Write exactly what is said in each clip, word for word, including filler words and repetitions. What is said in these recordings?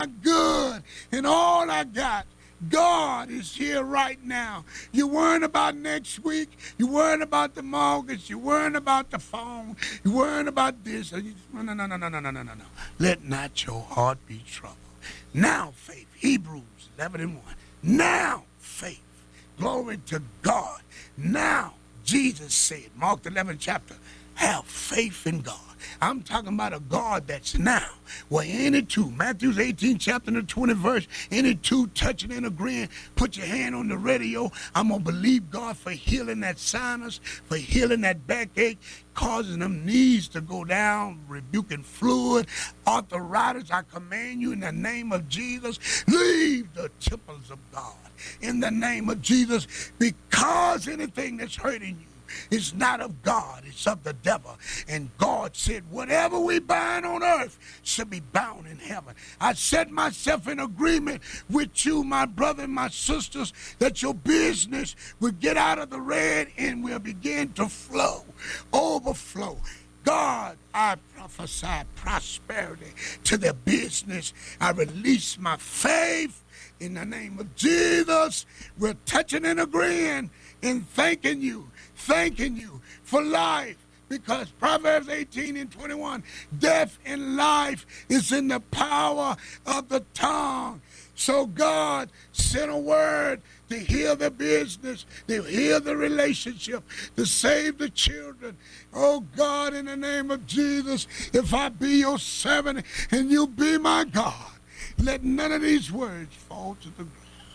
good and all I got. God is here right now. You're worrying about next week. You're worrying about the mortgage. You're worrying about the phone. You're worrying about this. No, no, no, no, no, no, no, no, no. Let not your heart be troubled. Now faith. Hebrews eleven and one. Now faith. Glory to God. Now Jesus said, Mark the eleventh chapter, have faith in God. I'm talking about a God that's now. Well, any two, Matthew eighteen, chapter and the twentieth verse, any two touching and agreeing, put your hand on the radio. I'm going to believe God for healing that sinus, for healing that backache, causing them knees to go down, rebuking fluid, arthritis. I command you in the name of Jesus, leave the temples of God in the name of Jesus, because anything that's hurting you, it's not of God, it's of the devil. And God said, whatever we bind on earth should be bound in heaven. I set myself in agreement with you, my brother and my sisters, that your business will get out of the red and will begin to flow, overflow. God, I prophesy prosperity to their business. I release my faith in the name of Jesus. We're touching and agreeing and thanking you. Thanking you for life, because Proverbs eighteen and twenty-one, death and life is in the power of the tongue. So God sent a word to heal the business, to heal the relationship, to save the children. Oh God, in the name of Jesus, if I be your servant and you be my God, let none of these words fall to the ground.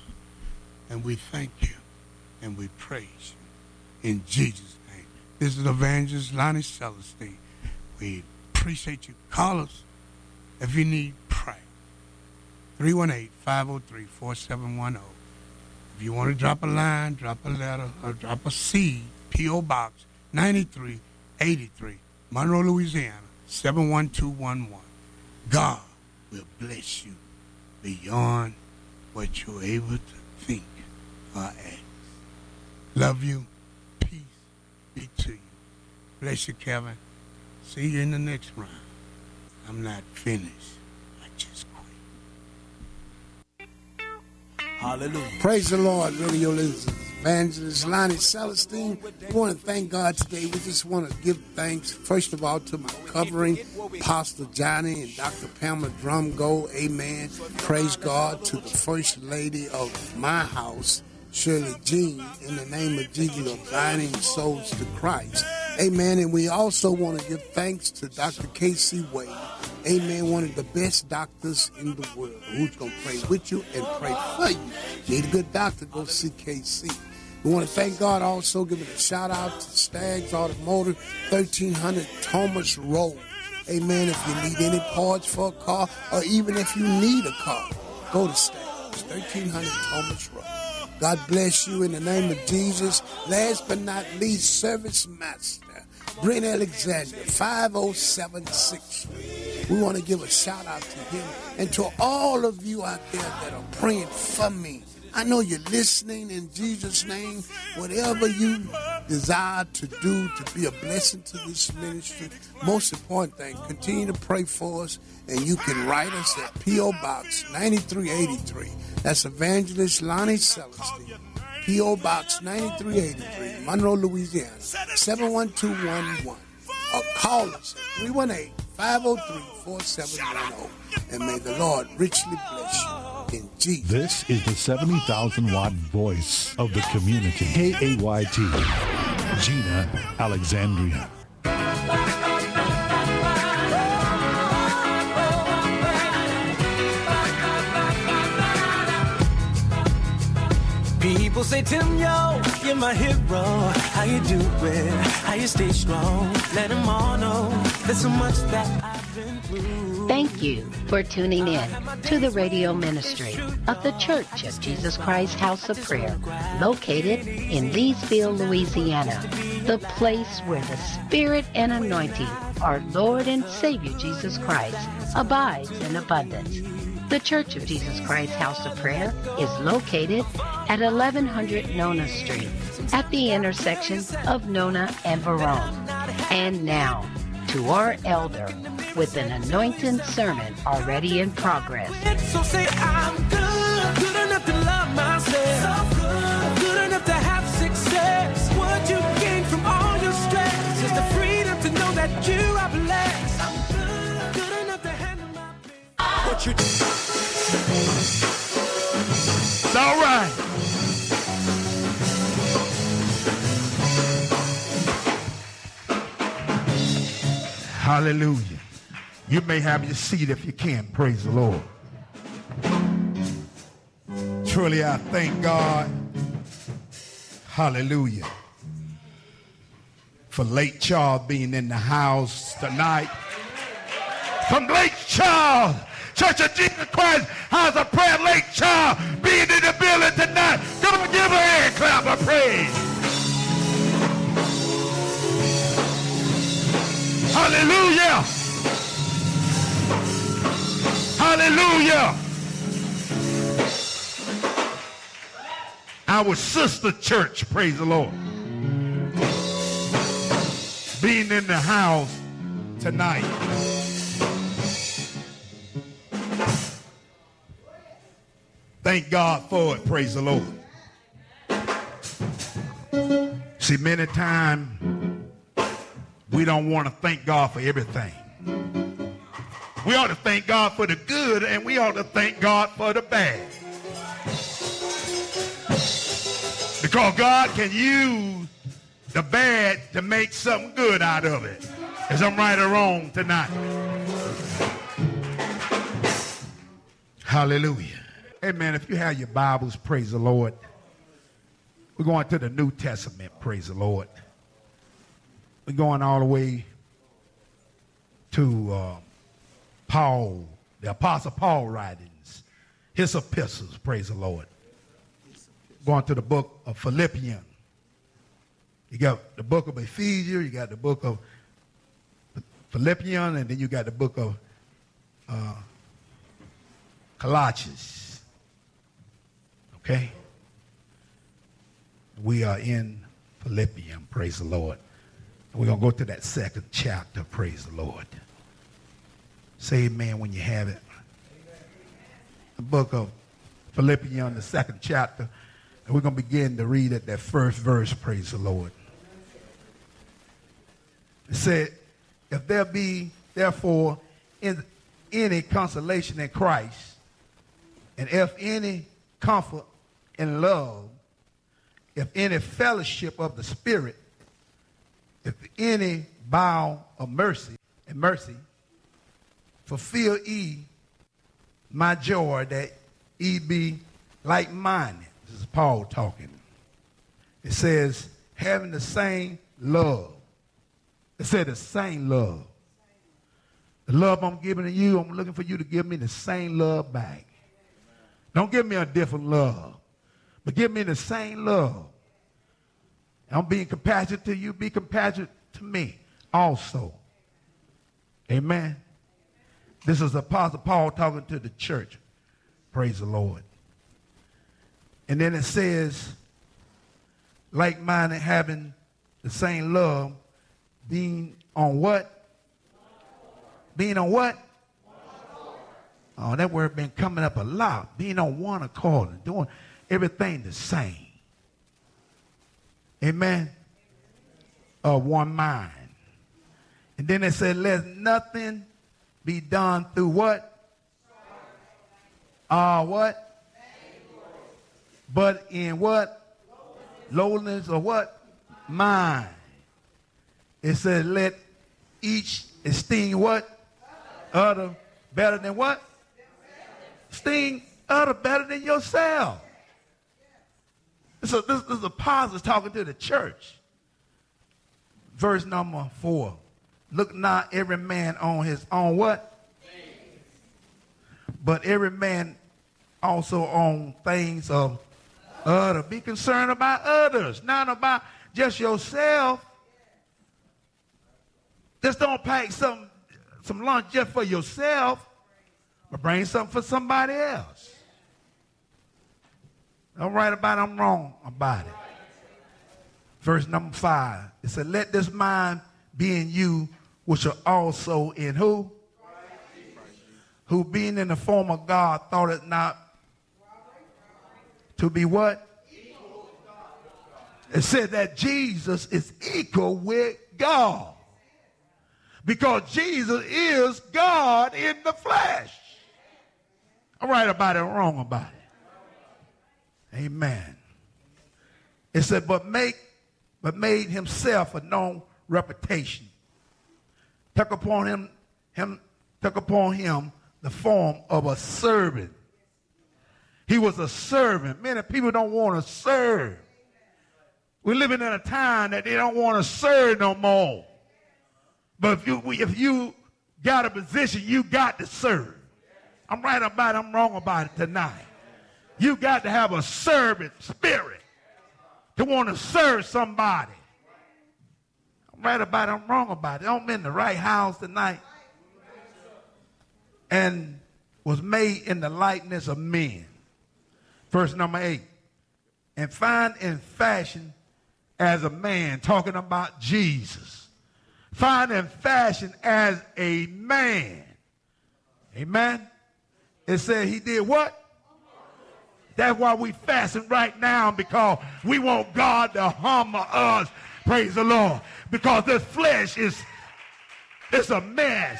And we thank you and we praise you. In Jesus' name. This is Evangelist Lonnie Celestine. We appreciate you. Call us if you need prayer. three one eight, five oh three, four seven one oh. If you want to drop a line, drop a letter, or drop a seed, P O. Box ninety-three eighty-three, Monroe, Louisiana, seven one two one one. God will bless you beyond what you're able to think or ask. Love you. Be to you. Bless you, Kevin. See you in the next round. I'm not finished. I just quit. Hallelujah. Praise the Lord, radio listeners. Evangelist Lonnie Celestine. We want to thank God today. We just want to give thanks, first of all, to my covering, Pastor Johnny and Doctor Pamela Drumgo. Amen. Praise God. To the First Lady of my house, Shirley Jean, in the name of Jesus, of guiding souls to Christ. Amen. And we also want to give thanks to Doctor K C Wade. Amen. One of the best doctors in the world, who's going to pray with you and pray for you. Need a good doctor, go see K C. We want to thank God also, giving a shout out to Staggs Automotive, thirteen hundred Thomas Road. Amen. If you need any parts for a car, or even if you need a car, go to Staggs, thirteen hundred Thomas Road. God bless you in the name of Jesus. Last but not least, Service Master, Brent Alexander, five oh seven six. We want to give a shout out to him and to all of you out there that are praying for me. I know you're listening in Jesus' name. Whatever you desire to do to be a blessing to this ministry, most important thing, continue to pray for us, and you can write us at P O. Box ninety-three eighty-three. That's Evangelist Lonnie Celestine. P O. Box ninety-three eighty-three, Monroe, Louisiana, seven one two one one. Or call us at three one eight, five oh three, four seven one oh. And may the Lord richly bless you in Jesus. This is the seventy thousand watt voice of the community. K A Y T, Gina Alexandria. People say, Tim, yo, you're my hero. How you do it? How you stay strong? Let them all know there's so much that I've been through. Thank you for tuning in to the radio ministry of the Church of Jesus Christ House of Prayer, located in Leesville, Louisiana, the place where the Spirit and anointing of our Lord and Savior Jesus Christ abides in abundance. The Church of Jesus Christ House of Prayer is located at eleven hundred Nona Street at the intersection of Nona and Verone. And now, to our elder, with an anointed sermon already in progress. So say I'm good, good enough to love myself, so good, good enough to have success. What you gain from all your stress is the freedom to know that you are blessed. I'm good, good enough to handle my business. What you do? It's all right. Hallelujah. You may have your seat if you can. Praise the Lord. Truly, I thank God. Hallelujah. For Lake Charles being in the house tonight. From Lake Charles, Church of Jesus Christ, House of Prayer, Lake Charles, being in the building tonight. Come on, give her a hand clap of praise. Hallelujah. Hallelujah. Our sister church, praise the Lord, being in the house tonight. Thank God for it, praise the Lord. See, many times we don't want to thank God for everything. We ought to thank God for the good, and we ought to thank God for the bad. Because God can use the bad to make something good out of it. Is I'm right or wrong tonight? Hallelujah. Amen. If you have your Bibles, praise the Lord. We're going to the New Testament, praise the Lord. We're going all the way to uh, Paul, the Apostle Paul writings, his epistles, praise the Lord. Going to the book of Philippians. You got the book of Ephesians, you got the book of Philippians, and then you got the book of uh, Colossians. Okay? We are in Philippians, praise the Lord. We're going to go to that second chapter, praise the Lord. Say amen when you have it. The book of Philippians, the second chapter. And we're going to begin to read at that first verse, praise the Lord. It said, if there be, therefore, in any consolation in Christ, and if any comfort in love, if any fellowship of the Spirit, if any bound of mercy and mercy, fulfill ye my joy, that ye be like-minded. This is Paul talking. It says, having the same love. It said the same love. The love I'm giving to you, I'm looking for you to give me the same love back. Don't give me a different love, but give me the same love. I'm being compassionate to you, be compassionate to me also. Amen. This is Apostle Paul talking to the church. Praise the Lord. And then it says, like-minded, having the same love, being on what? Being on what? Oh, that word been coming up a lot. Being on one accord and doing everything the same. Amen. Of one mind. And then it said, let nothing be done through what? Uh, what? But in what? Lowliness or what? Mind. It said, let each esteem what? Other better than what? Esteem other better than yourself. So this, this is a positive talking to the church. Verse number four. Look not every man on his own what? Things. But every man also on things of other. Be concerned about others, not about just yourself. Just don't pack some, some lunch just for yourself, but bring something for somebody else. I'm right about it, I'm wrong about it. Verse number five. It said, let this mind be in you, which are also in who? who being in the form of God thought it not to be what? It said that Jesus is equal with God. Because Jesus is God in the flesh. I'm right about it, I'm wrong about it. Amen. It said, but make, but made himself a known reputation. Took upon him, him, took upon him the form of a servant. He was a servant. Many people don't want to serve. We're living in a time that they don't want to serve no more. But if you, if you got a position, you got to serve. I'm right about it, I'm wrong about it tonight. You got to have a servant spirit to want to serve somebody. I'm right about it, I'm wrong about it. I'm in the right house tonight. And was made in the likeness of men. Verse number eight. And find in fashion as a man, talking about Jesus. Find in fashion as a man. Amen. It said he did what? That's why we fasting right now, because we want God to humble us. Praise the Lord. Because this flesh is it's a mess.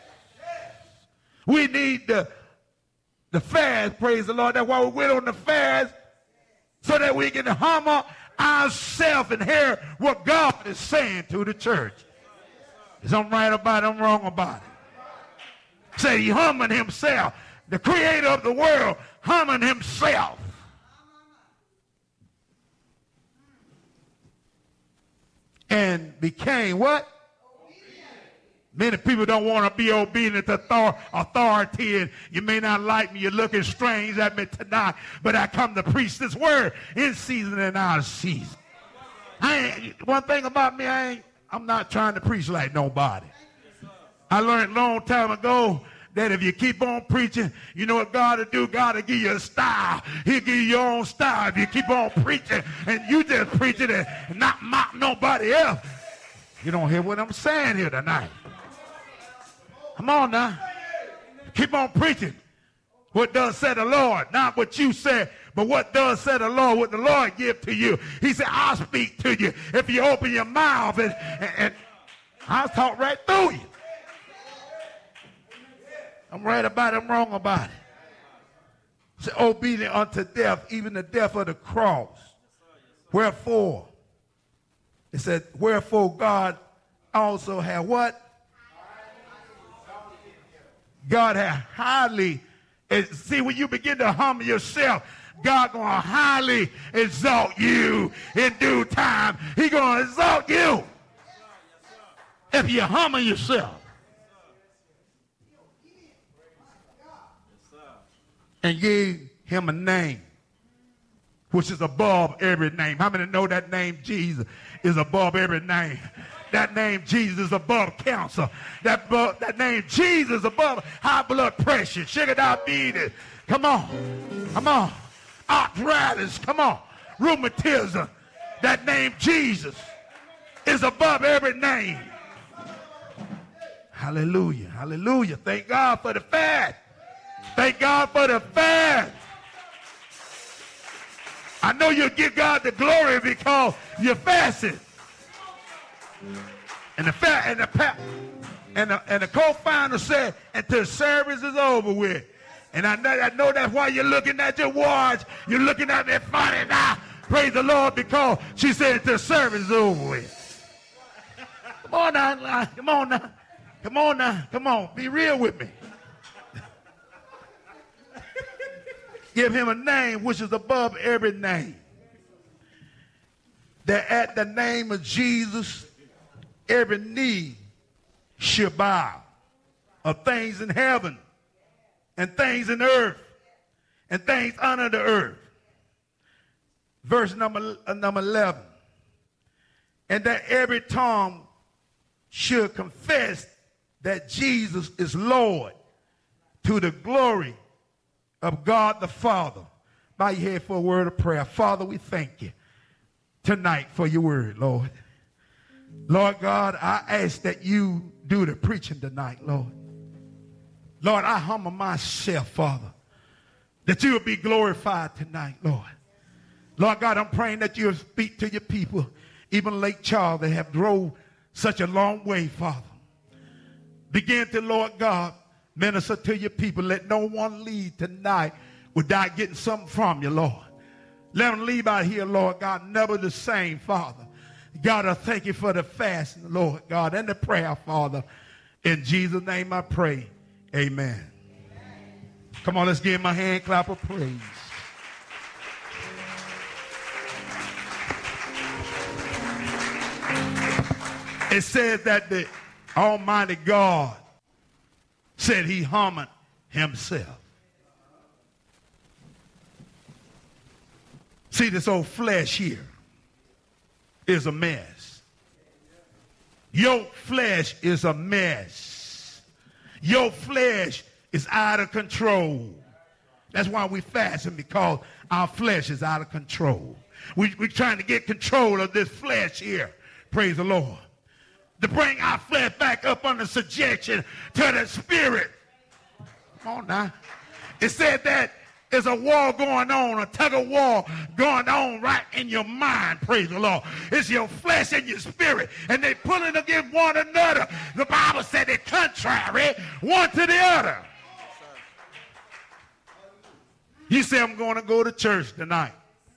We need the, the fast, praise the Lord. That's why we went on the fast, so that we can humble ourselves and hear what God is saying to the church. Is I'm right about it, I'm wrong about it. Say he humbling himself. The creator of the world humbling himself. And became what? Many people don't want to be obedient to authority, and you may not like me. You're looking strange at me tonight, but I come to preach this word in season and out of season. I ain't, one thing about me, I ain't, I'm not trying to preach like nobody. I learned a long time ago that if you keep on preaching, you know what God will do? God will give you a style. He'll give you your own style if you keep on preaching and you just preaching and not mock nobody else. You don't hear what I'm saying here tonight. Come on now. Keep on preaching. What does say the Lord? Not what you said, but what does say the Lord, what the Lord give to you. He said, I'll speak to you if you open your mouth, and, and, and I'll talk right through you. I'm right about it, I'm wrong about it. Say, obedient unto death, even the death of the cross. Wherefore, it said, wherefore God also had what? God had highly, see, when you begin to humble yourself, God going to highly exalt you in due time. He going to exalt you if you humble yourself. And gave him a name which is above every name. How many know that name Jesus is above every name? That name Jesus is above cancer. That, that name Jesus is above high blood pressure, sugar diabetes. Come on. Come on. Arthritis. Come on. Rheumatism. That name Jesus is above every name. Hallelujah. Hallelujah. Thank God for the fast. Thank God for the fast. I know you'll give God the glory because you're fasting. And the fast and the and the, and the co-founder said, until service is over with. And I know, I know that's why you're looking at your watch. You're looking at me funny now. Praise the Lord, because she said until service is over with. Come on now, come on now, come on now, come on, be real with me. Give him a name which is above every name. That at the name of Jesus, every knee shall bow, of things in heaven and things in earth and things under the earth. Verse number, uh, number eleven. And that every tongue should confess that Jesus is Lord, to the glory of God the Father. Bow your head for a word of prayer. Father, we thank you tonight for your word, Lord. Lord God, I ask that you do the preaching tonight, Lord. Lord, I humble myself, Father, that you will be glorified tonight, Lord. Lord God, I'm praying that you'll speak to your people, even Lake Charles, that have drove such a long way, Father. Begin to, Lord God, minister to your people. Let no one leave tonight without getting something from you, Lord. Let them leave out here, Lord God, never the same, Father. God, I thank you for the fasting, Lord God, and the prayer, Father. In Jesus' name I pray. Amen. Amen. Come on, let's give him a hand clap of praise. It says that the Almighty God said he humbled himself. See, this old flesh here is a mess. Your flesh is a mess. Your flesh is out of control. That's why we fasting, because our flesh is out of control. We, we're trying to get control of this flesh here. Praise the Lord. To bring our flesh back up under subjection to the spirit. Come on now. It said that there's a war going on, a tug of war going on right in your mind, praise the Lord. It's your flesh and your spirit, and they pulling against one another. The Bible said they're contrary one to the other. You say, I'm going to go to church tonight.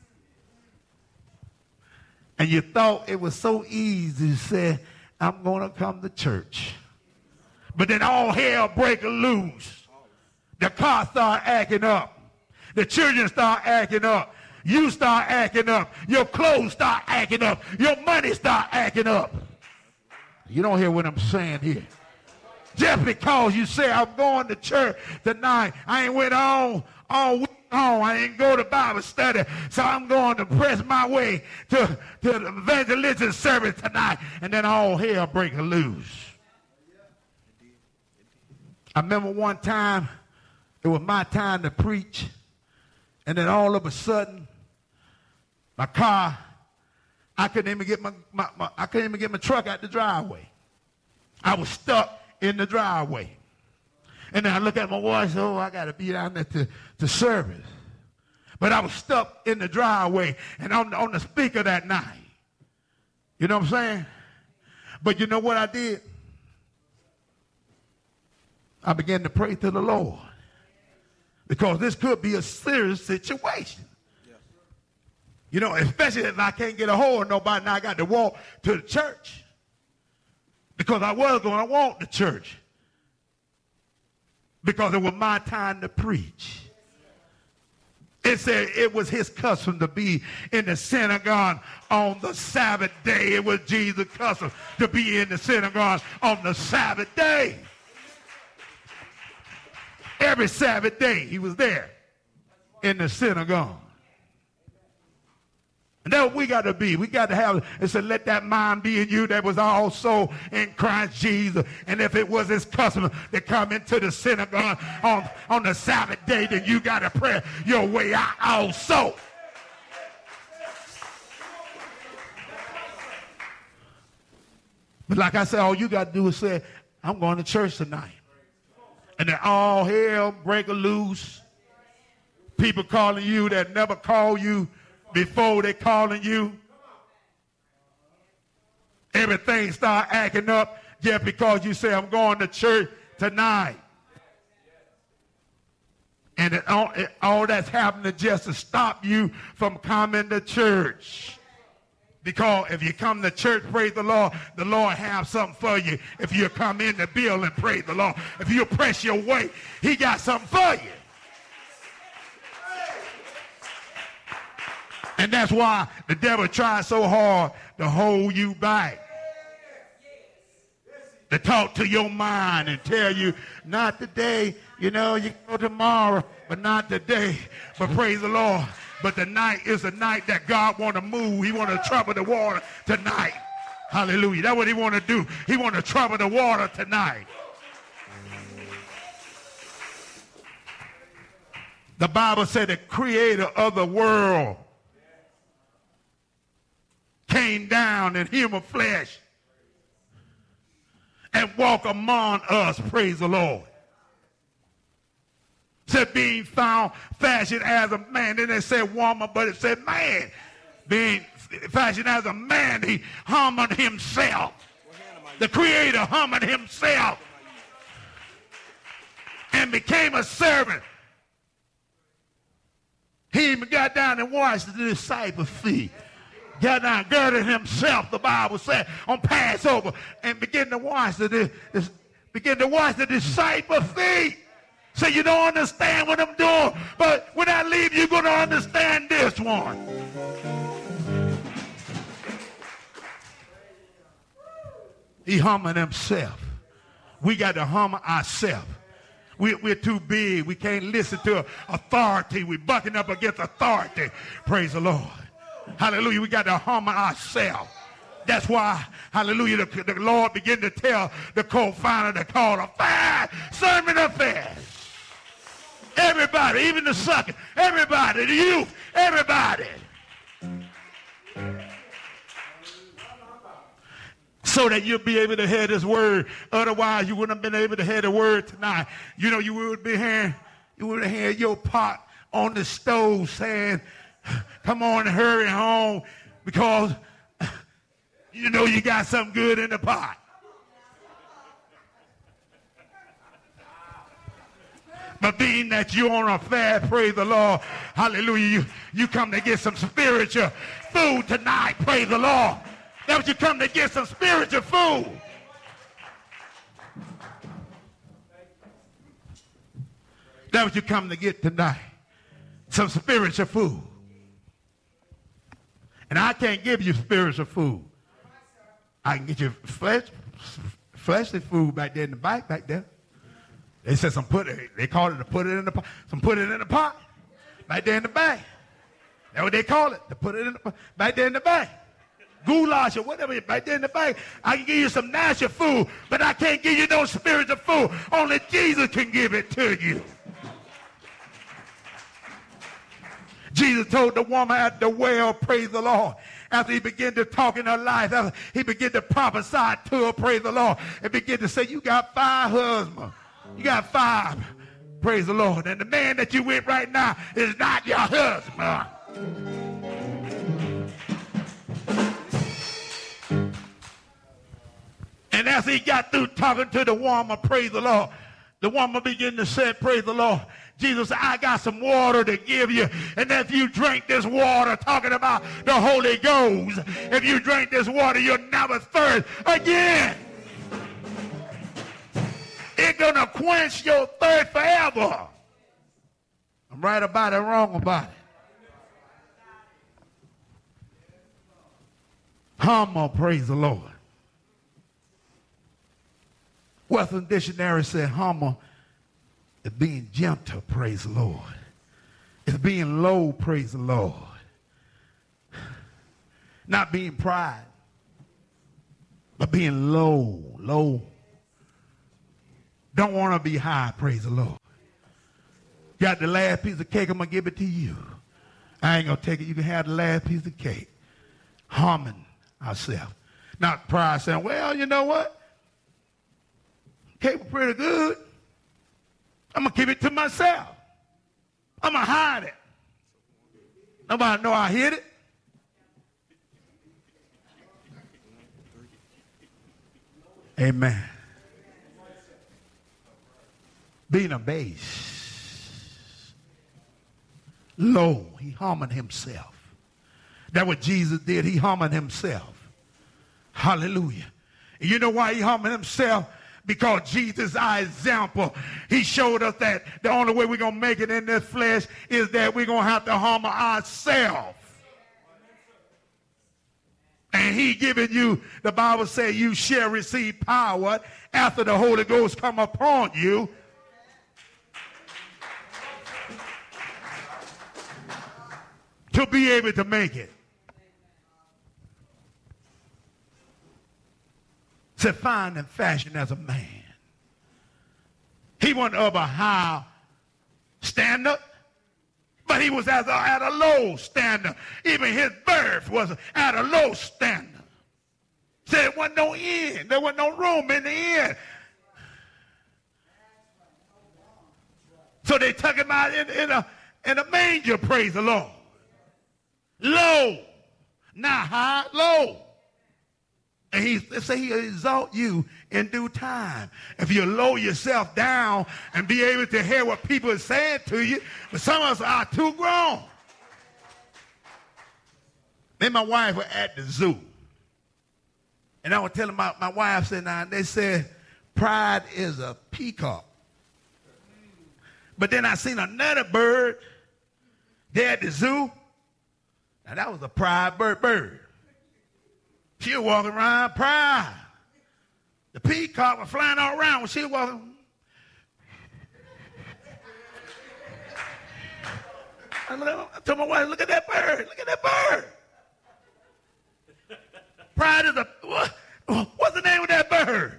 And you thought it was so easy to say, I'm going to come to church. But then all hell break loose. The car start acting up. The children start acting up. You start acting up. Your clothes start acting up. Your money start acting up. You don't hear what I'm saying here. Just because you say, I'm going to church tonight, I ain't went on all week long. I ain't go to Bible study, so I'm going to press my way to, to the evangelistic service tonight, and then all hell break loose. I remember one time, it was my time to preach, and then all of a sudden, my car, I couldn't even get my, my, my I couldn't even get my truck out the driveway. I was stuck in the driveway. And then I look at my watch, oh, I got to be down there to, to service. But I was stuck in the driveway and on, on the speaker that night. You know what I'm saying? But you know what I did? I began to pray to the Lord. Because this could be a serious situation. Yeah. You know, especially if I can't get a hold of nobody, now I got to walk to the church. Because I was going to walk to church. Because it was my time to preach. It said it was his custom to be in the synagogue on the Sabbath day. It was Jesus' custom to be in the synagogue on the Sabbath day. Every Sabbath day he was there in the synagogue. And that's what we got to be. We got to have, it said, let that mind be in you that was also in Christ Jesus. And if it was his custom to come into the synagogue on, on the Sabbath day, then you got to pray your way out also. But like I said, all you got to do is say, I'm going to church tonight. And then all hell break loose. People calling you that never called you before they calling you. Everything start acting up just because you say, I'm going to church tonight. And it all, it, all that's happening just to stop you from coming to church. Because if you come to church, praise the Lord, the Lord have something for you. If you come in the building, praise the Lord. If you press your way, he got something for you. And that's why the devil tries so hard to hold you back. To talk to your mind and tell you, not today, you know, you go tomorrow, but not today. But praise the Lord. But tonight is the night that God want to move. He want to trouble the water tonight. Hallelujah. That's what he want to do. He want to trouble the water tonight. The Bible said the creator of the world came down in human flesh and walked among us. Praise the Lord. Said being found fashioned as a man. Then it said woman, but it said man. Being fashioned as a man, he humbled himself. The Creator humbled himself and became a servant. He even got down and washed the disciples' feet. Got down, girded himself, the Bible said, on Passover, and began to wash the, the begin to wash the disciples' feet. So you don't understand what I'm doing, but when I leave, you're going to understand this one. He humbled himself. We got to humble ourselves. We, we're too big. We can't listen to authority. We're bucking up against authority. Praise the Lord. Hallelujah. We got to humble ourselves. That's why, hallelujah, the, the Lord began to tell the co-founder to call a fast sermon affair. Everybody, even the sucker, everybody, the youth, everybody. So that you'll be able to hear this word. Otherwise, you wouldn't have been able to hear the word tonight. You know, you would be hearing, you would have heard your pot on the stove saying, come on, hurry home, because you know you got something good in the pot. But being that you're on a fast, praise the Lord, hallelujah, you, you come to get some spiritual food tonight, praise the Lord. That's what you come to get, some spiritual food. That's what you come to get tonight, some spiritual food. And I can't give you spiritual food. I can get you flesh, fleshly food back there in the back, back there. They said some put it, they called it to put it in the pot, some put it in the pot, back there in the back. That's what they call it, to put it in the, back there in the back. Goulash or whatever, back there in the back. I can give you some natural food, but I can't give you no spiritual food. Only Jesus can give it to you. Jesus told the woman at the well, praise the Lord, after he began to talk in her life, after he began to prophesy to her, praise the Lord, and began to say, you got five husbands. You got five, praise the Lord. And the man that you with right now is not your husband. And as he got through talking to the woman, praise the Lord, the woman began to say, praise the Lord, Jesus said, I got some water to give you. And if you drink this water, talking about the Holy Ghost, if you drink this water, you'll never thirst again. It's going to quench your thirst forever. I'm right about it, wrong about it. Humble, praise the Lord. Western Dictionary said humble is being gentle, praise the Lord. It's being low, praise the Lord. Not being pride, but being low, low. Don't want to be high, praise the Lord. Got the last piece of cake, I'm going to give it to you. I ain't going to take it. You can have the last piece of cake. Humbling ourselves. Not pride, saying, well, you know what? Cake was pretty good. I'm going to keep it to myself. I'm going to hide it. Nobody know I hid it. Amen. Being a base, low, he humbled himself. That's what Jesus did. He humbled himself. Hallelujah. And you know why he humbled himself? Because Jesus, our example, he showed us that the only way we're going to make it in this flesh is that we're going to have to humble ourselves. And he giving you, the Bible says, you shall receive power after the Holy Ghost come upon you. To be able to make it. To find and fashion as a man. He wasn't of a high standard, but he was as a, at a low standard. Even his birth was at a low standard. So there wasn't no end. There wasn't no room in the end. So they took him out in, in, a, in a manger, praise the Lord. Low. Not high, low. And he say he'll exalt you in due time. If you lower yourself down and be able to hear what people are saying to you, but some of us are too grown. Me and my wife were at the zoo. And I was telling my, my wife, said, now, they said, pride is a peacock. But then I seen another bird there at the zoo. Now, that was a pride bird bird. She was walking around pride. The peacock was flying all around when she was walking. I told my wife, look at that bird. Look at that bird. Pride is a, what, what's the name of that bird?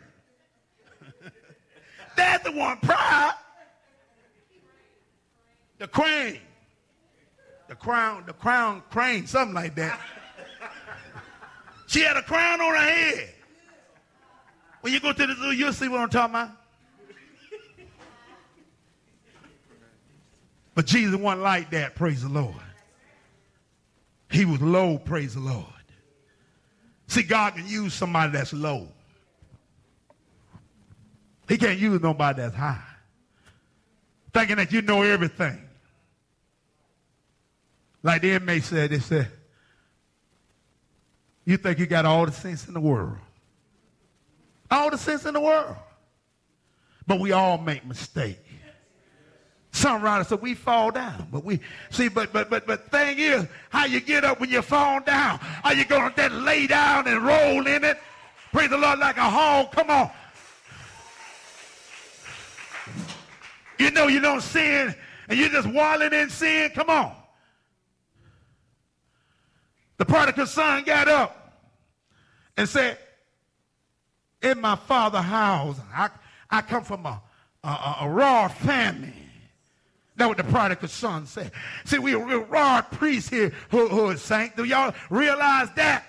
That's the one, pride. The crane. The crown, the crown crane, something like that. She had a crown on her head. When you go to the zoo, you'll see what I'm talking about. But Jesus wasn't like that, praise the Lord. He was low, praise the Lord. See, God can use somebody that's low. He can't use nobody that's high. Thinking that you know everything. Like the inmate said, they said, you think you got all the sense in the world. All the sense in the world. But we all make mistakes. Some writers said we fall down, but we see. But but but but thing is, how you get up when you fall down? Are you going to then lay down and roll in it? Praise the Lord like a hog. Come on. You know you don't sin, and you're just wallowing in sin. Come on. The prodigal son got up and said, "In my father's house, I I come from a a, a, a raw family." That's what the prodigal son said. See, we are raw priests here who, who is saints. Do y'all realize that?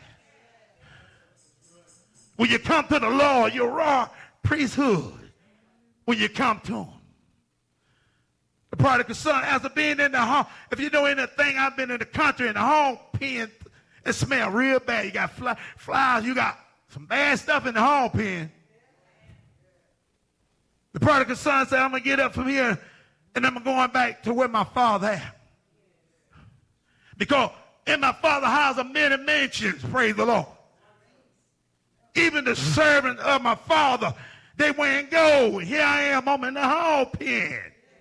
When you come to the Lord, you're raw priesthood. When you come to him. The prodigal son, after being in the home, if you know anything, I've been in the country, in the home pen, it smells real bad. You got fly, flies, you got some bad stuff in the home pen. The prodigal son said, I'm going to get up from here and I'm going back to where my father at. Because in my father's house are many mansions, praise the Lord. Even the servants of my father, they went and go. Here I am, I'm in the hog pen.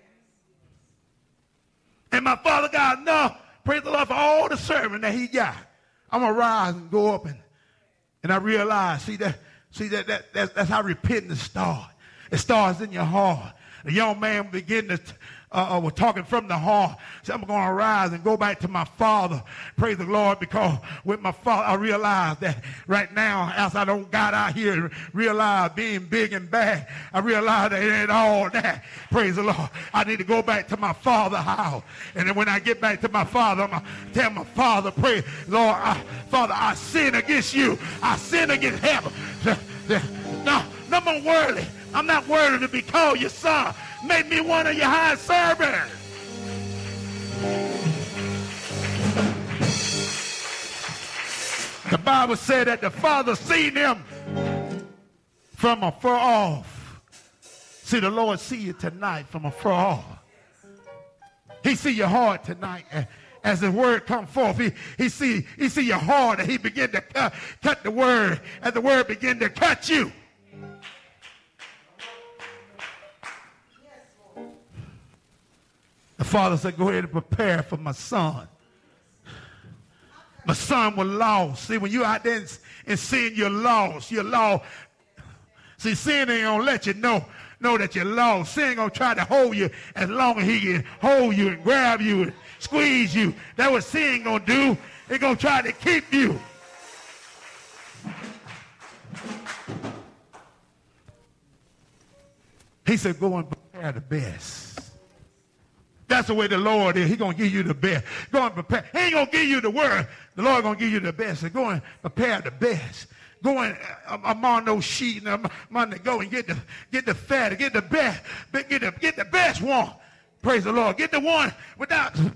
And my father got enough, praise the Lord, for all the servants that he got. I'm going to rise and go up and, and I realize, see, that, see that, that that's, that's how repentance starts. It starts in your heart. The young man began to, uh, uh, was talking from the heart. Said, I'm going to rise and go back to my father. Praise the Lord, because with my father, I realized that right now, as I don't got out here and realize being big and bad, I realize that it ain't all that. Praise the Lord. I need to go back to my father's house. And then when I get back to my father, I'm going to tell my father, praise, Lord, I, Father, I sin against you. I sin against heaven. No, no more worthy. I'm not worthy to be called your son. Make me one of your high servants. The Bible said that the father seen him from afar off. See, the Lord see you tonight from afar off. He see your heart tonight. As the word come forth, he, he see he see your heart, and he begin to cut, cut the word, and the word begin to cut you. The father said, go ahead and prepare for my son. My son was lost. See, when you out there and sin, you're lost. You're lost. See, sin ain't going to let you know, know that you're lost. Sin ain't going to try to hold you as long as he can hold you and grab you and squeeze you. That's what sin going to do. It's going to try to keep you. He said, go and prepare the best. That's the way the Lord is. He's going to give you the best. Go and prepare. He ain't going to give you the word. The Lord going to give you the best. So go and prepare the best. Go and uh, among those sheep and among the go and get the get the fat, get the best, get the get the best one. Praise the Lord. Get the one without